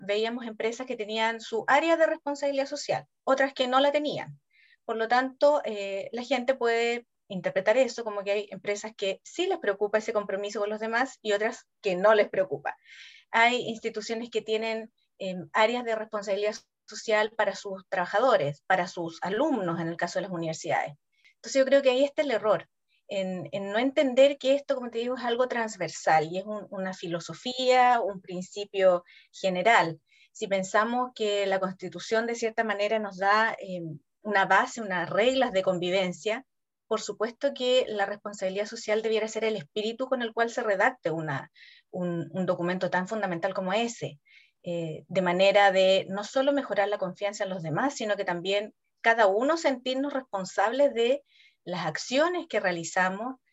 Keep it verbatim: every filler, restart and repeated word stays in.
veíamos empresas que tenían su área de responsabilidad social, otras que no la tenían. Por lo tanto, eh, la gente puede interpretar eso como que hay empresas que sí les preocupa ese compromiso con los demás y otras que no les preocupa. Hay instituciones que tienen eh, áreas de responsabilidad social para sus trabajadores, para sus alumnos, en el caso de las universidades. Entonces yo creo que ahí está el error, en, en no entender que esto, como te digo, es algo transversal y es un, una filosofía, un principio general. Si pensamos que la Constitución de cierta manera nos da eh, una base, unas reglas de convivencia, por supuesto que la responsabilidad social debiera ser el espíritu con el cual se redacte una, un, un documento tan fundamental como ese, eh, de manera de no solo mejorar la confianza en los demás, sino que también cada uno sentirnos responsables de las acciones que realizamos,